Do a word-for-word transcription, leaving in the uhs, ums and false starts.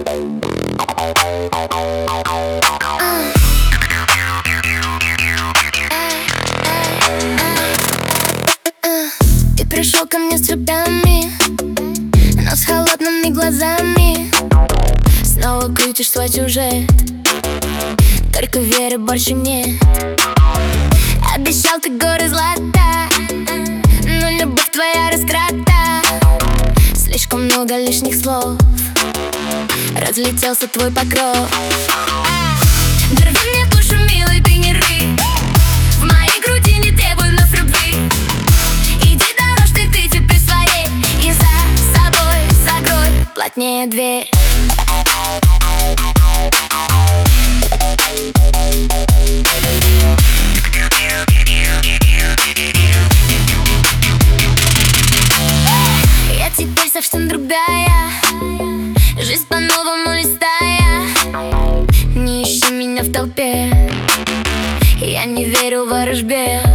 Ты пришел ко мне с цветами, но с холодными глазами. Снова крутишь свой сюжет, только веры больше нет. Обещал ты горы злата, но любовь твоя растрата. Слишком много лишних слов, разлетелся твой покров. Не рви мне душу, милый, ты не рви. В моей груди не требуй вновь любви. Иди дорожь ты, ты теперь своей, и за собой закрой плотнее дверь. Я теперь совсем другая, жизнь по-новому листая. Не ищи меня в толпе, я не верю в ворожбе.